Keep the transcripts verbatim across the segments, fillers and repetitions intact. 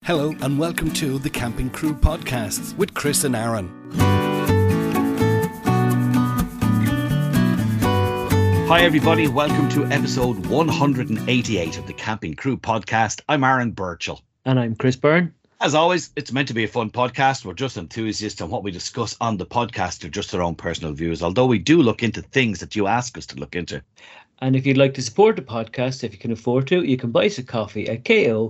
Hello and welcome to the Camping Crew Podcasts with Chris and Aaron. Hi everybody, welcome to episode one hundred eighty-eight of the Camping Crew Podcast. I'm Aaron Birchall. And I'm Chris Byrne. As always, it's meant to be a fun podcast. We're just enthusiasts, and what we discuss on the podcast are just our own personal views, although we do look into things that you ask us to look into. And if you'd like to support the podcast, if you can afford to, you can buy us a coffee at ko-fi.com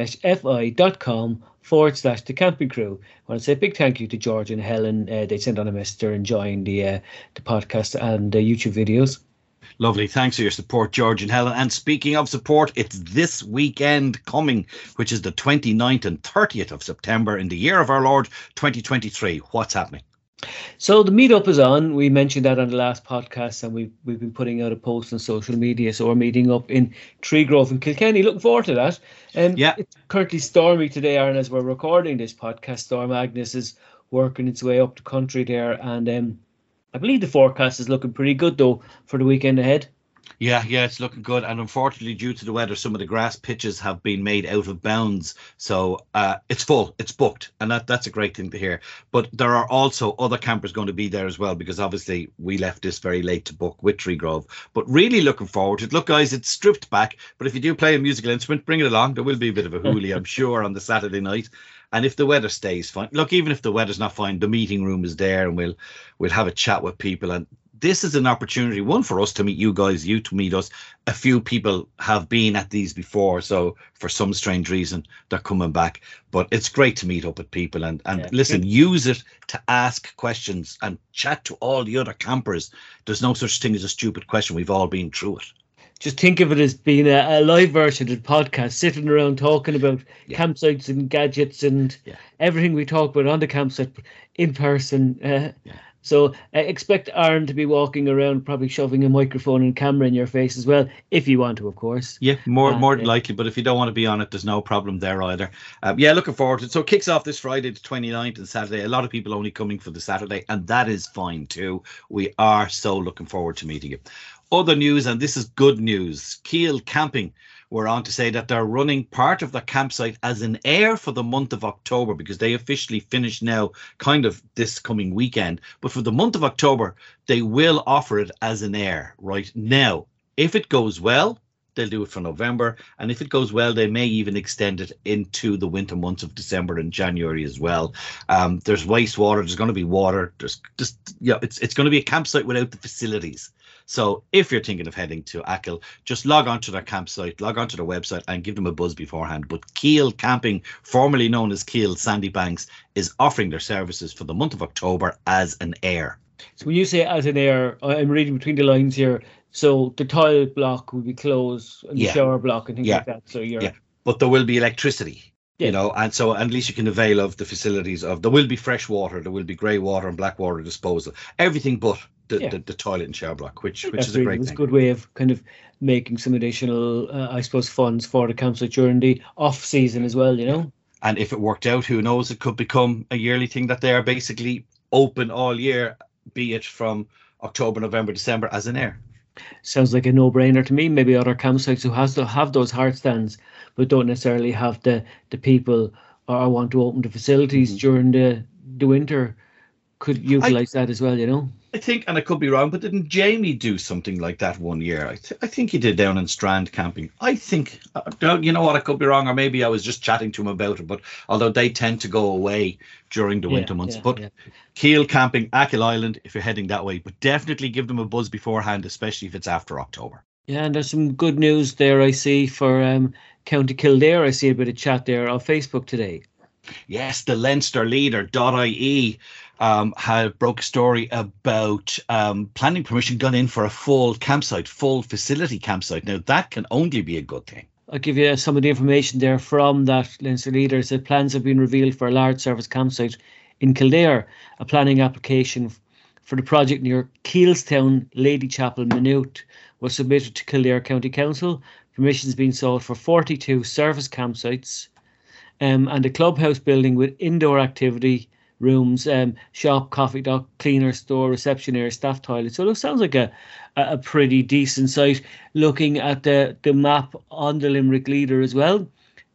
forward slash the camping crew. I want to say a big thank you to George and Helen. Uh, they sent on a message. They're enjoying the, uh, the podcast and uh, YouTube videos. Lovely. Thanks for your support, George and Helen. And speaking of support, it's this weekend coming, which is the twenty-ninth and thirtieth of September in the year of our Lord, twenty twenty-three. What's happening? So the meetup is on. We mentioned that on the last podcast, and we've, we've been putting out a post on social media. So we're meeting up in Treegrove in Kilkenny. Looking forward to that. Um, yeah. It's currently stormy today, Aaron, as we're recording this podcast. Storm Agnes is working its way up the country there. And um, I believe the forecast is looking pretty good, though, for the weekend ahead. Yeah, yeah, it's looking good. And unfortunately, due to the weather, some of the grass pitches have been made out of bounds. So uh, it's full, it's booked. And that, that's a great thing to hear. But there are also other campers going to be there as well, because obviously we left this very late to book with Treegrove. But really looking forward to it. Look, guys, it's stripped back. But if you do play a musical instrument, bring it along. There will be a bit of a hoolie, I'm sure, on the Saturday night. And if the weather stays fine, look, even if the weather's not fine, the meeting room is there, and we'll we'll have a chat with people. And this is an opportunity, one, for us to meet you guys, you to meet us. A few people have been at these before, so for some strange reason, they're coming back. But it's great to meet up with people and, and yeah. listen, use it to ask questions and chat to all the other campers. There's no such thing as a stupid question. We've all been through it. Just think of it as being a, a live version of the podcast, sitting around talking about yeah. campsites and gadgets and yeah. everything we talk about on the campsite in person. Uh, yeah. So uh, expect Aaron to be walking around, probably shoving a microphone and camera in your face as well, if you want to, of course. Yeah, more uh, more than yeah. likely. But if you don't want to be on it, there's no problem there either. Um, yeah, looking forward to it. So it kicks off this Friday, the twenty-ninth, and Saturday. A lot of people only coming for the Saturday, and that is fine too. We are so looking forward to meeting you. Other news, and this is good news. Keel Camping were on to say that they're running part of their campsite as an air for the month of October, because they officially finish now kind of this coming weekend. But for the month of October, they will offer it as an air right now. If it goes well, they'll do it for November. And if it goes well, they may even extend it into the winter months of December and January as well. Um, there's wastewater. There's going to be water. There's just, yeah, it's, it's going to be a campsite without the facilities. So if you're thinking of heading to Achill, just log on to their campsite, log on to their website and give them a buzz beforehand. But Keel Camping, formerly known as Keel Sandybanks, is offering their services for the month of October as an air. So when you say as an air, I'm reading between the lines here. So the toilet block will be closed and the yeah. shower block and things yeah. like that. So you're... Yeah, but there will be electricity. Yeah. You know, and so at least you can avail of the facilities of, there will be fresh water, there will be grey water and black water disposal, everything but the, yeah. the, the toilet and shower block, which which That's is a great really, thing. It's a good way of kind of making some additional, uh, I suppose, funds for the campsite during the off season as well, you know. Yeah. And if it worked out, who knows, it could become a yearly thing that they are basically open all year, be it from October, November, December as an air. Sounds like a no-brainer to me. Maybe other campsites who has to have those hard stands but don't necessarily have the, the people or want to open the facilities mm-hmm. during the, the winter could utilise that as well, you know. I think, and I could be wrong, but didn't Jamie do something like that one year? I, th- I think he did down in Strand Camping. I think, uh, you know what, I could be wrong, or maybe I was just chatting to him about it, but although they tend to go away during the yeah, winter months. Yeah, but yeah. Keel Camping, Achill Island, if you're heading that way, but definitely give them a buzz beforehand, especially if it's after October. Yeah, and there's some good news there I see for um, County Kildare. I see a bit of chat there on Facebook today. Yes, the Leinster Leader .I E um, had broke a story about um, planning permission gone in for a full campsite, full facility campsite. Now, that can only be a good thing. I'll give you some of the information there from that Leinster Leader. It said plans have been revealed for a large service campsite in Kildare. A planning application for the project near Keelstown, Lady Chapel, Maynooth was submitted to Kildare County Council. Permissions being sought for forty-two service campsites um, and a clubhouse building with indoor activity rooms, um, shop, coffee dock, cleaner store, reception area, staff toilet. So it sounds like a, a pretty decent site. Looking at the, the map on the Limerick Leader as well,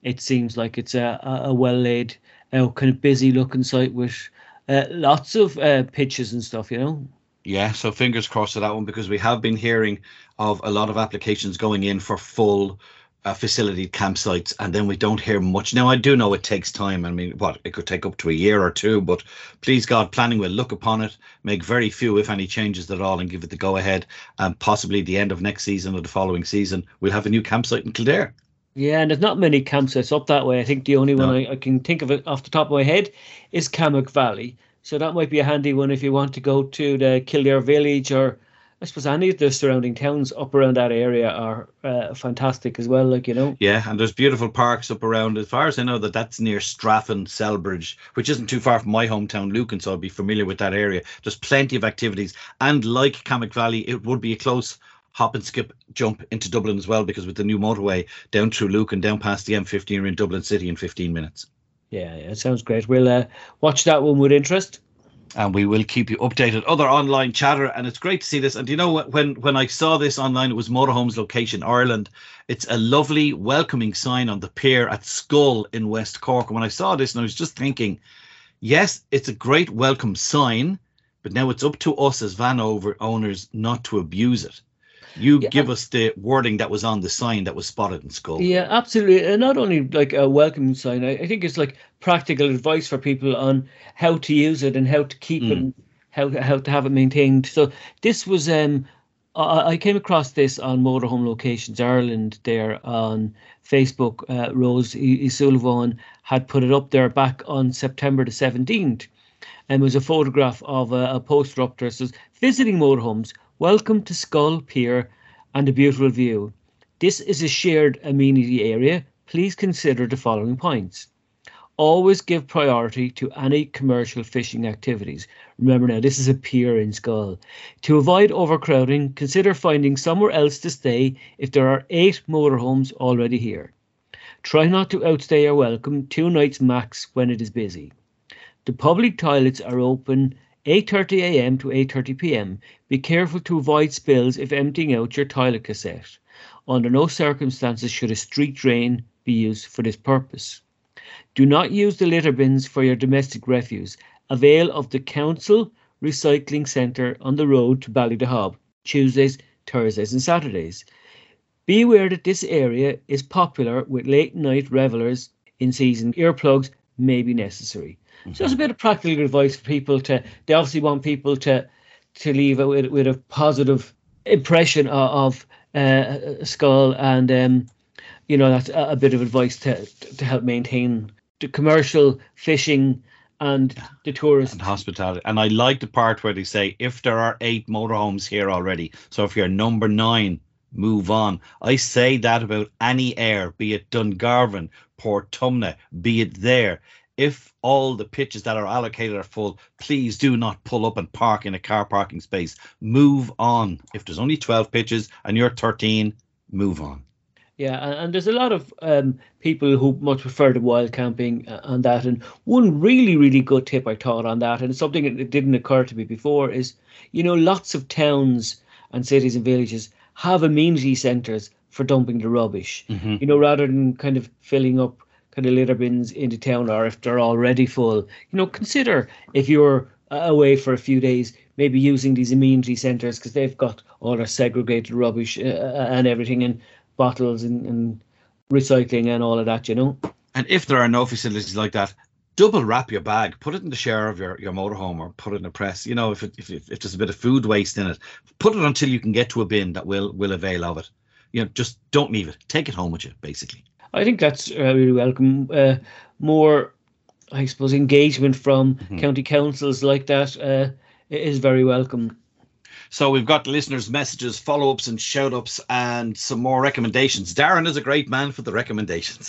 it seems like it's a, a a well laid, uh, kind of busy looking site with uh, lots of uh, pitches and stuff. You know. Yeah, so fingers crossed for that one, because we have been hearing of a lot of applications going in for full uh, facility campsites, and then we don't hear much. Now, I do know it takes time. I mean, what, it could take up to a year or two, but please God, planning will look upon it, make very few, if any, changes at all, and give it the go ahead. And possibly the end of next season or the following season, we'll have a new campsite in Kildare. Yeah, and there's not many campsites up that way. I think the only No. one I, I can think of it off the top of my head is Cammock Valley. So that might be a handy one if you want to go to the Kildare Village, or I suppose any of the surrounding towns up around that area are uh, fantastic as well, like, you know. Yeah, and there's beautiful parks up around. As far as I know, that that's near Straffan, Selbridge, which isn't too far from my hometown, Lucan, so I'd be familiar with that area. There's plenty of activities. And like Cammock Valley, it would be a close hop and skip jump into Dublin as well, because with the new motorway down through Lucan, down past the M fifteen, you're in Dublin City in fifteen minutes. Yeah, yeah, it sounds great. We'll uh, watch that one with interest. And we will keep you updated. Other online chatter, and it's great to see this. And you know what? When when I saw this online, it was Motorhomes Location Ireland. It's a lovely welcoming sign on the pier at Skull in West Cork. And when I saw this, and I was just thinking, yes, it's a great welcome sign, but now it's up to us as van over owners not to abuse it. You Yeah. give us the wording that was on the sign that was spotted in Skull. Yeah, absolutely. And not only like a welcoming sign, I, I think it's like practical advice for people on how to use it and how to keep Mm. it, and how how to have it maintained. So this was um I, I came across this on Motorhome Locations Ireland there on Facebook. Uh, Rose Isullivan had put it up there back on September the seventeenth, and it was a photograph of a, a poster up there. It says, "Visiting motorhomes, welcome to Skull Pier and a beautiful view. This is a shared amenity area. Please consider the following points. Always give priority to any commercial fishing activities." Remember now, this is a pier in Skull. "To avoid overcrowding, consider finding somewhere else to stay if there are eight motorhomes already here. Try not to outstay your welcome, two nights max when it is busy. The public toilets are open eight thirty a m to eight thirty p m. Be careful to avoid spills if emptying out your toilet cassette. Under no circumstances should a street drain be used for this purpose. Do not use the litter bins for your domestic refuse. Avail of the council recycling centre on the road to Ballydehob, Tuesdays, Thursdays and Saturdays. Be aware that this area is popular with late night revellers in season. Earplugs may be necessary." Mm-hmm. So it's a bit of practical advice for people to, they obviously want people to to leave it with, with a positive impression of, of uh, Skull, and um, you know, that's a, a bit of advice to to help maintain the commercial fishing and the tourist and hospitality. And I like the part where they say, if there are eight motorhomes here already, so if you're number nine, move on. I say that about any air, be it Dungarvan, Portumna, be it there. If all the pitches that are allocated are full, please do not pull up and park in a car parking space. Move on. If there's only twelve pitches and you're thirteen, move on. Yeah, and, and there's a lot of um, people who much prefer the wild camping uh, on that. And one really, really good tip I thought on that, and it's something that didn't occur to me before, is, you know, lots of towns and cities and villages have amenity centres for dumping the rubbish, Mm-hmm. you know, rather than kind of filling up kind of litter bins into town, or if they're already full. You know, consider if you're uh, away for a few days, maybe using these amenity centres, because they've got all their segregated rubbish uh, and everything, and bottles and, and recycling and all of that, you know. And if there are no facilities like that, double wrap your bag, put it in the share of your, your motorhome, or put it in a press. You know, if, it, if if if there's a bit of food waste in it, put it until you can get to a bin that will will avail of it. You know, just don't leave it. Take it home with you, basically. I think that's uh, really welcome. Uh, more, I suppose, engagement from Mm-hmm. county councils like that uh, is very welcome. So we've got listeners' messages, follow-ups and shout-ups, and some more recommendations. Darren is a great man for the recommendations.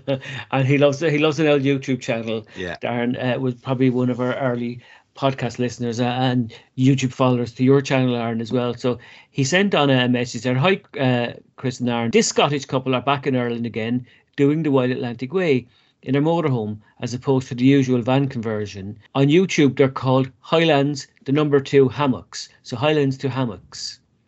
And he loves he loves an old YouTube channel. Yeah. Darren uh, was probably one of our early podcast listeners uh, and YouTube followers to your channel, Aaron, as well. So he sent on a message there. "Hi, uh, Chris and Aaron. This Scottish couple are back in Ireland again, doing the Wild Atlantic Way in their motorhome, as opposed to the usual van conversion. On YouTube, they're called Highlands, the number two hammocks. So Highlands to hammocks.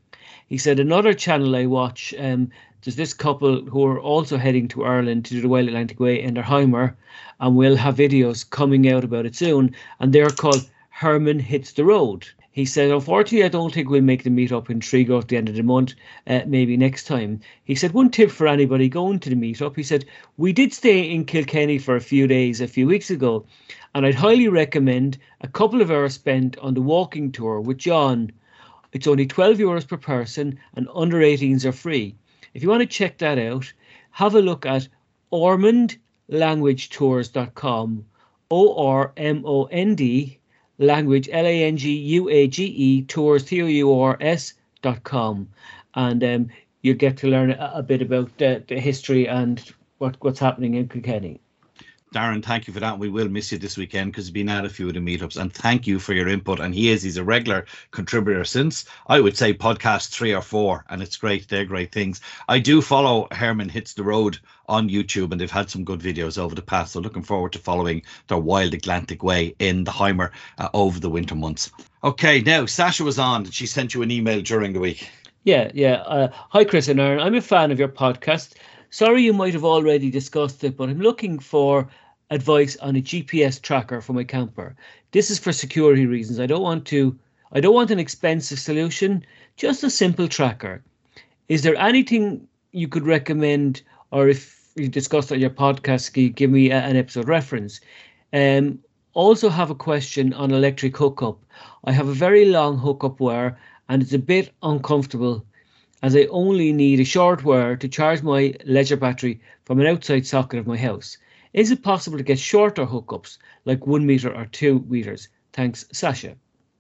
He said, another channel I watch, um, there's this couple who are also heading to Ireland to do the Wild Atlantic Way in their Heimer, and we'll have videos coming out about it soon, and they're called Herman Hits the Road. He said, unfortunately, I don't think we'll make the meetup in Trigo at the end of the month, uh, maybe next time. He said, one tip for anybody going to the meetup, he said, we did stay in Kilkenny for a few days a few weeks ago, and I'd highly recommend a couple of hours spent on the walking tour with John. It's only twelve euros per person, and under eighteens are free. If you want to check that out, have a look at ormond language tours dot com, O R M O N D, language, L A N G U A G E, tours, T O U R S dot com. And um, you get to learn a, a bit about the, the history and what, what's happening in Kilkenny. Darren, thank you for that. We will miss you this weekend because you've been at a few of the meetups, and thank you for your input. And he is, he's a regular contributor since, I would say, podcast three or four, and it's great. They're great things. I do follow Herman Hits the Road on YouTube, and they've had some good videos over the past. So looking forward to following their Wild Atlantic Way in the Heimer uh, over the winter months. Okay, now Sasha was on, and she sent you an email during the week. Yeah, yeah. Uh, hi, Chris and Aaron. I'm a fan of your podcast. Sorry you might have already discussed it, but I'm looking for advice on a G P S tracker for my camper. This is for security reasons. I don't want to, I don't want an expensive solution, just a simple tracker. Is there anything you could recommend, or if you discussed on your podcast, can you give me a, an episode reference? Um, also have a question on electric hookup. I have a very long hookup wire and it's a bit uncomfortable, as I only need a short wire to charge my leisure battery from an outside socket of my house. Is it possible to get shorter hookups, like one meter or two meters? Thanks, Sasha.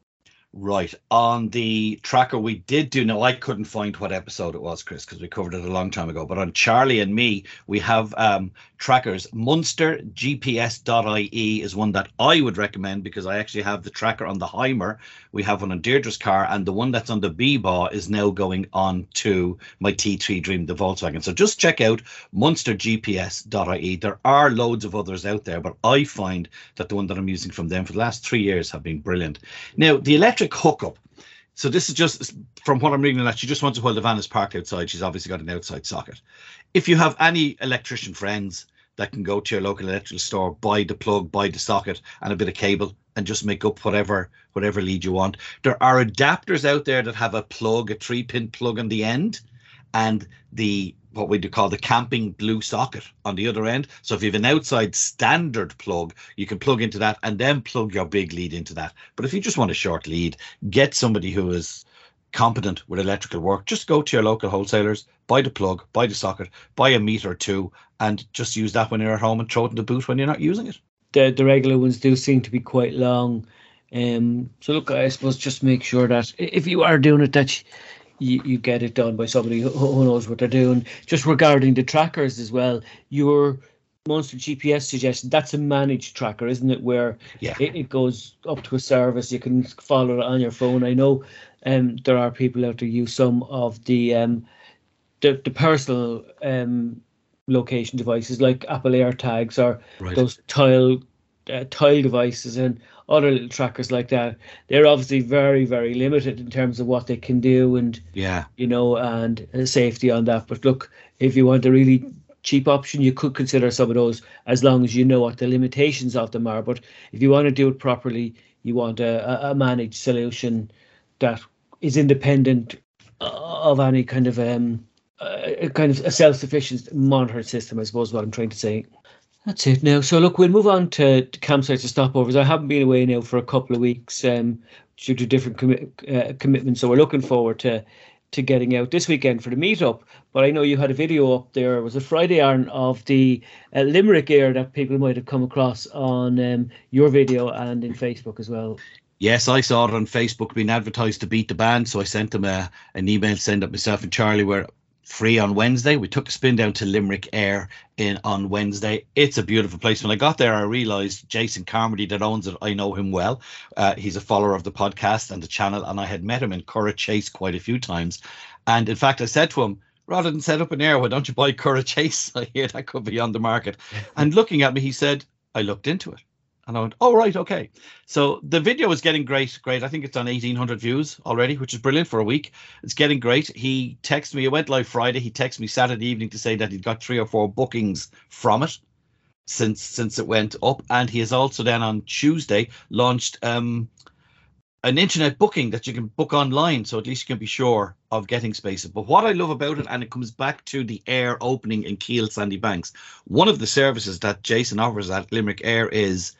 Right. On the tracker, we did do, no, I couldn't find what episode it was, Chris, because we covered it a long time ago. But on Charlie and Me, we have um, trackers. Munster G P S dot I E is one that I would recommend because I actually have the tracker on the Heimer. We have one on Deirdre's car, and the one that's on the B-Baw is now going on to my T three Dream, the Volkswagen. So just check out Munster G P S dot I E. There are loads of others out there, but I find that the one that I'm using from them for the last three years have been brilliant. Now, the electric hookup. So this is just from what I'm reading that she just wants it while the van is parked outside. She's obviously got an outside socket. If you have any electrician friends that can go to your local electrical store, buy the plug, buy the socket and a bit of cable and just make up whatever whatever lead you want. There are adapters out there that have a plug, a three pin plug on the end, and the what we do call the camping blue socket on the other end. So if you have an outside standard plug, you can plug into that and then plug your big lead into that. But if you just want a short lead, get somebody who is competent with electrical work. Just go to your local wholesalers, buy the plug, buy the socket, buy a meter or two, and just use that when you're at home and throw it in the boot when you're not using it. The the regular ones do seem to be quite long. Um, so look, I suppose just make sure that if you are doing it, that you, you get it done by somebody who, who knows what they're doing. Just regarding the trackers as well, your Munster G P S suggestion, that's a managed tracker, isn't it? Where yeah. it, it goes up to a service, you can follow it on your phone. I know um, there are people out there who use some of the um, the, the personal um, location devices like Apple AirTags or right. those tile uh, tile devices and other little trackers like that. They're obviously very, very limited in terms of what they can do and, yeah, you know, and uh, safety on that. But look, if you want a really cheap option, you could consider some of those as long as you know what the limitations of them are. But if you want to do it properly, you want a, a managed solution that is independent of any kind of um, a kind of a self-sufficient monitoring system, I suppose, what I'm trying to say. That's it now. So look, we'll move on to, to campsites and stopovers. I haven't been away now for a couple of weeks um, due to different commi- uh, commitments. So we're looking forward to to getting out this weekend for the meetup. But I know you had a video up there. It was a Friday, Aaron, of the uh, Limerick Air that people might have come across on um, your video and in Facebook as well. Yes, I saw it on Facebook being advertised to beat the band. So I sent them a, an email saying that myself and Charlie were free on Wednesday. We took a spin down to Limerick Air in on Wednesday. It's a beautiful place. When I got there, I realised Jason Carmody that owns it, I know him well. Uh, he's a follower of the podcast and the channel, and I had met him in Curragh Chase quite a few times. And in fact, I said to him, rather than set up an air, why don't you buy Curragh Chase? I hear that could be on the market. And looking at me, he said, I looked into it. And I went, oh, right, okay. So the video is getting great, great. I think it's on eighteen hundred views already, which is brilliant for a week. It's getting great. He texted me, it went live Friday. He texted me Saturday evening to say that he'd got three or four bookings from it since since it went up. And he has also then on Tuesday launched um, an internet booking that you can book online. So at least you can be sure of getting spaces. But what I love about it, and it comes back to the Air opening in Kiel Sandybanks, one of the services that Jason offers at Limerick Air is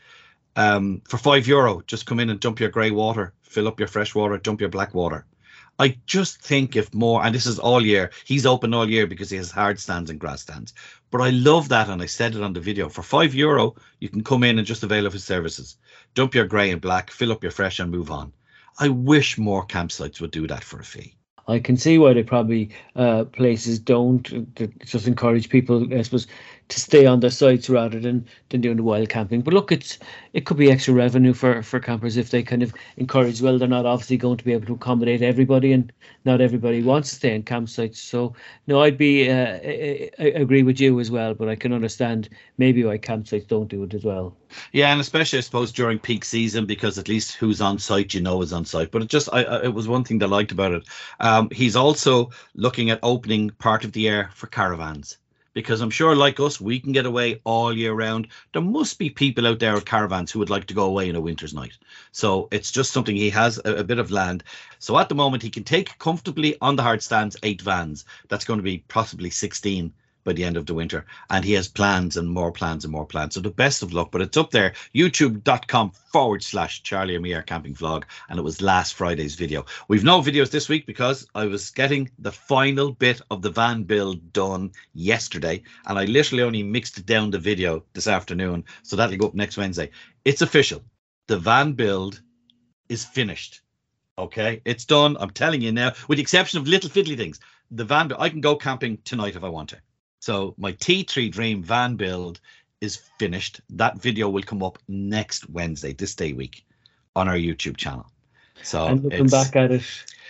um, for five euro, just come in and dump your grey water, fill up your fresh water, dump your black water. I just think if more, and this is all year, he's open all year because he has hard stands and grass stands. But I love that, and I said it on the video. For five euro, you can come in and just avail of his services. Dump your grey and black, fill up your fresh and move on. I wish more campsites would do that for a fee. I can see why they probably uh, places don't. It just encourage people, I suppose, to stay on their sites rather than, than doing the wild camping. But look, it's it could be extra revenue for, for campers if they kind of encourage. Well, they're not obviously going to be able to accommodate everybody, and not everybody wants to stay in campsites. So no, I'd be uh, I, I agree with you as well. But I can understand maybe why campsites don't do it as well. Yeah, and especially I suppose during peak season, because at least who's on site, you know, is on site. But it just I, I it was one thing that I liked about it. Um, he's also looking at opening part of the Air for caravans, because I'm sure, like us, we can get away all year round. There must be people out there with caravans who would like to go away in a winter's night. So it's just something. He has a, a bit of land. So at the moment, he can take comfortably on the hard stands eight vans. That's going to be possibly sixteen by the end of the winter. And he has plans and more plans and more plans. So the best of luck. But it's up there, youtube.com forward slash Charlie and me are camping vlog. And it was last Friday's video. We've no videos this week because I was getting the final bit of the van build done yesterday. And I literally only mixed down the video this afternoon. So that'll go up next Wednesday. It's official. The van build is finished. Okay, it's done. I'm telling you now, with the exception of little fiddly things. The van, I can go camping tonight if I want to. So my T three Dream van build is finished. That video will come up next Wednesday, this day week, on our YouTube channel. So and looking it's, back at it,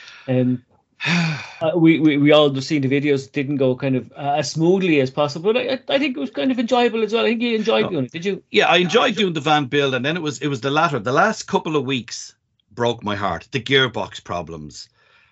um, uh, we, we we all have seen the videos. Didn't go kind of uh, as smoothly as possible. I, I think it was kind of enjoyable as well. I think you enjoyed oh, doing it. Did you? Yeah, I enjoyed doing the van build, and then it was it was the latter. The last couple of weeks broke my heart. The gearbox problems.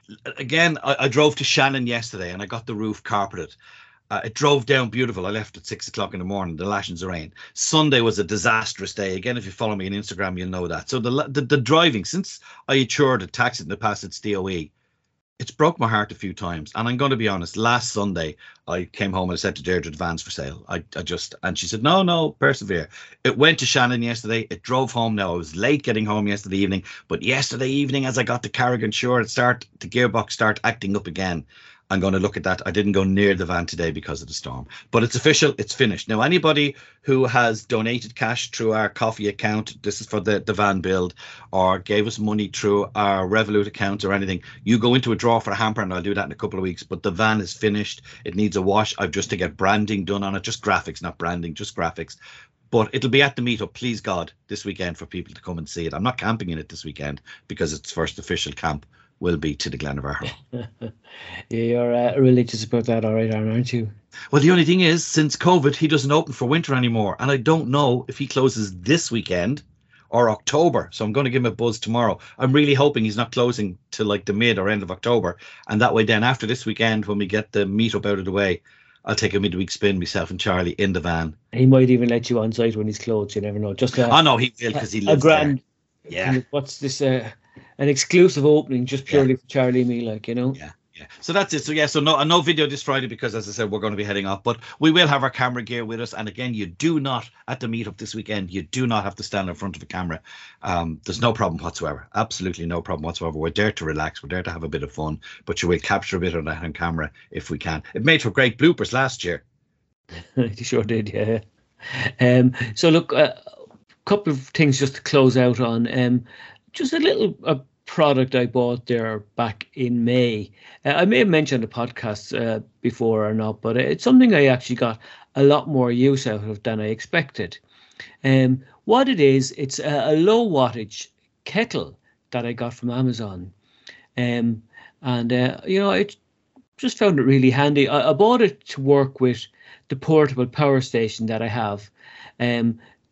Again, I, I drove to Shannon yesterday, and I got the roof carpeted. Uh, it drove down beautiful. I left at six o'clock in the morning, the lashings of rain. Sunday was a disastrous day. Again, if you follow me on Instagram, you'll know that. So the the, the driving, since I insured a taxi in the past, it's D O E, it's broke my heart a few times. And I'm going to be honest, last Sunday, I came home and I said to Deirdre, the van's for sale. I, I just, and she said, no, no, persevere. It went to Shannon yesterday. It drove home now. I was late getting home yesterday evening. But yesterday evening, as I got to Carrigan Shore, it start, the gearbox start acting up again. I'm going to look at that. I didn't go near the van today because of the storm, but it's official. It's finished. Now, anybody who has donated cash through our coffee account, this is for the, the van build, or gave us money through our Revolut account or anything, you go into a draw for a hamper, and I'll do that in a couple of weeks. But the van is finished. It needs a wash. I've just to get branding done on it, just graphics, not branding, just graphics. But it'll be at the meetup, please God, this weekend for people to come and see it. I'm not camping in it this weekend because it's first official camp will be to the Glen of Arrow. You're uh, religious about that, all right, Aaron, aren't you? Well, the only thing is, since COVID, he doesn't open for winter anymore. And I don't know if he closes this weekend or October. So I'm going to give him a buzz tomorrow. I'm really hoping he's not closing till like the mid or end of October. And that way then after this weekend, when we get the meetup out of the way, I'll take a midweek spin, myself and Charlie, in the van. He might even let you on site when he's closed. You never know. Just a, oh, no, he will, because he lives a grand, there. Yeah. What's this? Uh, an exclusive opening just purely yeah. for Charlie and me, like, you know. Yeah, yeah. So that's it. So yeah, so no, no video this Friday because, as I said, we're going to be heading off. But we will have our camera gear with us. And again, you do not at the meetup this weekend. You do not have to stand in front of a camera. Um, there's no problem whatsoever. Absolutely no problem whatsoever. We're there to relax. We're there to have a bit of fun. But you will capture a bit of that on camera if we can. It made for great bloopers last year. You sure did, yeah. Um. So look, a uh, couple of things just to close out on. Um. Just a little a product I bought there back in May. Uh, I may have mentioned the podcast uh, before or not, but it's something I actually got a lot more use out of than I expected. Um, what it is, it's a, a low wattage kettle that I got from Amazon. Um, and, uh, you know, I just found it really handy. I, I bought it to work with the portable power station that I have. Um,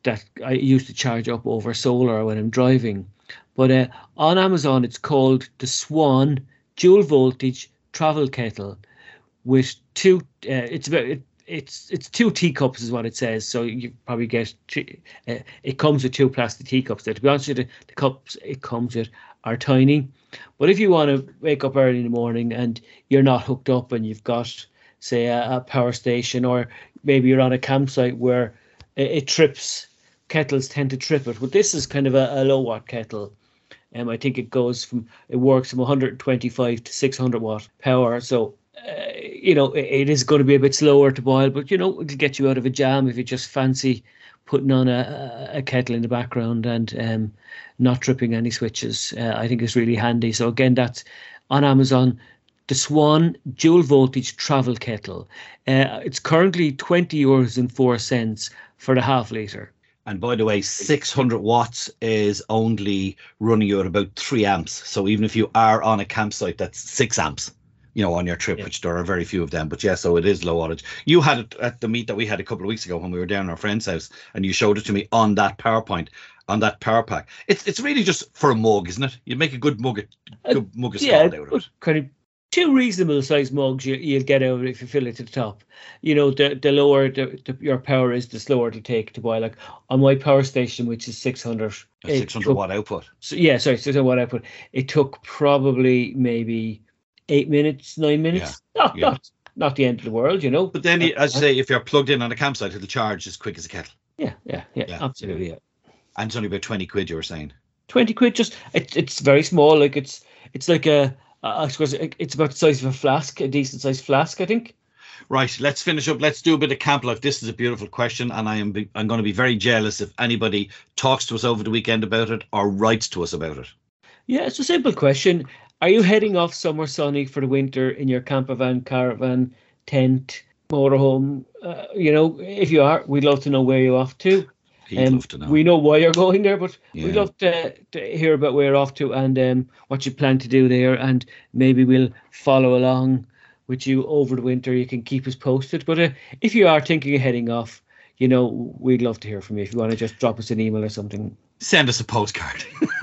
that I use to charge up over solar when I'm driving. But uh, on Amazon, it's called the Swan Dual Voltage Travel Kettle with two. Uh, it's about it, it's it's two teacups is what it says. So you probably get two, uh, it comes with two plastic teacups. There, to be honest with you, the, the cups it comes with are tiny. But if you want to wake up early in the morning and you're not hooked up and you've got, say, a, a power station, or maybe you're on a campsite where it, it trips, kettles tend to trip it. But this is kind of a, a low watt kettle. Um, I think it goes from, it works from one hundred twenty-five to six hundred watt power. So, uh, you know, it, it is going to be a bit slower to boil, but, you know, it'll get you out of a jam if you just fancy putting on a, a kettle in the background and um, not tripping any switches. Uh, I think it's really handy. So again, that's on Amazon, the Swan Dual Voltage Travel Kettle. Uh, it's currently twenty euros and four cents for the half litre. And by the way, six hundred watts is only running you at about three amps. So even if you are on a campsite, that's six amps, you know, on your trip, yeah. Which there are very few of them. But yeah, so it is low wattage. You had it at the meet that we had a couple of weeks ago when we were down at our friend's house, and you showed it to me on that PowerPoint, on that power pack. It's it's really just for a mug, isn't it? You make a good mug, a good mug of yeah, Scott out of it. Kind of two reasonable sized mugs you, you'll get out of it if you fill it to the top. You know, the the lower the, the, your power is, the slower it'll take to boil. Like on my power station, which is six hundred. six hundred watt output. So, yeah, sorry, six hundred watt output. It took probably maybe eight minutes, nine minutes. Yeah, not, yeah. not not the end of the world, you know. But then, as you say, if you're plugged in on a campsite, it'll charge as quick as a kettle. Yeah, yeah, yeah, yeah. Absolutely, yeah. And it's only about twenty quid, you were saying. twenty quid, just, it, it's very small. Like, it's it's like a, I suppose it's about the size of a flask, a decent sized flask, I think. Right, let's finish up. Let's do a bit of camp life. This is a beautiful question, and I am be, I'm going to be very jealous if anybody talks to us over the weekend about it or writes to us about it. Yeah, it's a simple question. Are you heading off somewhere sunny for the winter in your camper van, caravan, tent, motorhome? Uh, you know, if you are, we'd love to know where you're off to. He'd um, love to know. We know why you're going there, but yeah. we'd love to, to hear about where you're off to and um, what you plan to do there, and maybe we'll follow along with you over the winter. You can keep us posted. But uh, if you are thinking of heading off, you know, we'd love to hear from you. If you want to just drop us an email or something. Send us a postcard.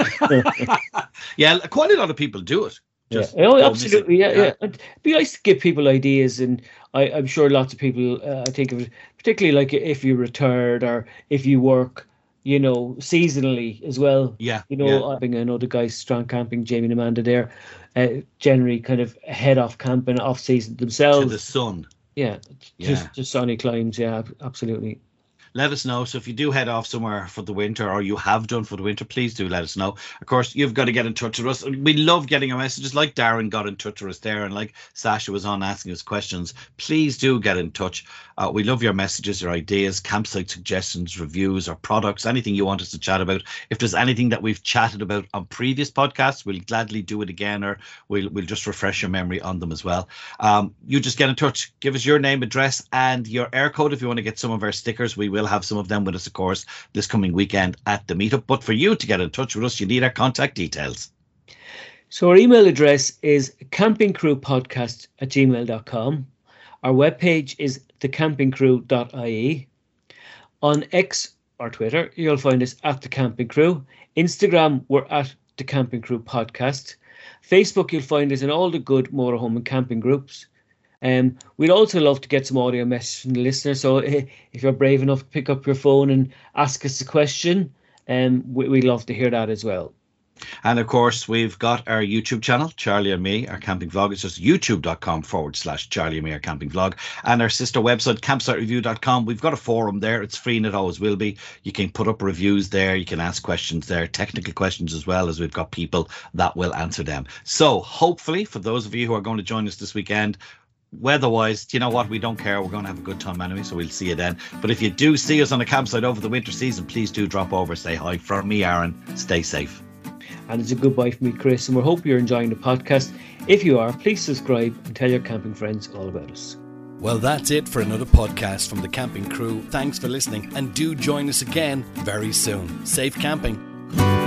Yeah, quite a lot of people do it. Just yeah. Oh, absolutely. Yeah, yeah. yeah. It'd be nice to give people ideas, and I, I'm sure lots of people uh, think of it, particularly like if you're retired or if you work, you know, seasonally as well. Yeah. You know, yeah. I know the guys Strong Camping, Jamie and Amanda there, uh, generally kind of head off camping off season themselves. To the sun. Yeah. yeah. Just, just sunny climes. Yeah, absolutely. Let us know. So if you do head off somewhere for the winter, or you have done for the winter, please do let us know. Of course, you've got to get in touch with us. We love getting our messages, like Darren got in touch with us there, and like Sasha was on asking us questions. Please do get in touch. Uh, we love your messages, your ideas, campsite suggestions, reviews, or products, anything you want us to chat about. If there's anything that we've chatted about on previous podcasts, we'll gladly do it again, or we'll we'll just refresh your memory on them as well. Um, you just get in touch. Give us your name, address, and your air code if you want to get some of our stickers. We will have some of them with us, of course, this coming weekend at the meetup. But for you to get in touch with us, you need our contact details. So our email address is campingcrewpodcast at gmail dot com. Our webpage is the camping crew dot I E. On X or Twitter, you'll find us at The Camping Crew. Instagram, we're at The Camping Crew Podcast. Facebook, you'll find us in all the good motorhome and camping groups. Um, we'd also love to get some audio messages from the listeners. So if you're brave enough to pick up your phone and ask us a question, um, we, we'd love to hear that as well. And of course, we've got our YouTube channel, Charlie and Me, our camping vlog. It's just youtube.com forward slash Charlie and Me, our camping vlog. And our sister website, campsite review dot com. We've got a forum there. It's free and it always will be. You can put up reviews there. You can ask questions there, technical questions as well, as we've got people that will answer them. So hopefully, for those of you who are going to join us this weekend, weather-wise, you know what, we don't care. We're going to have a good time anyway, so we'll see you then. But if you do see us on a campsite over the winter season, please do drop over, say hi. From me, Aaron, stay safe. And it's a goodbye from me, Chris, and we hope you're enjoying the podcast. If you are, please subscribe and tell your camping friends all about us. Well, that's it for another podcast from the Camping Crew. Thanks for listening, and do join us again very soon. Safe camping.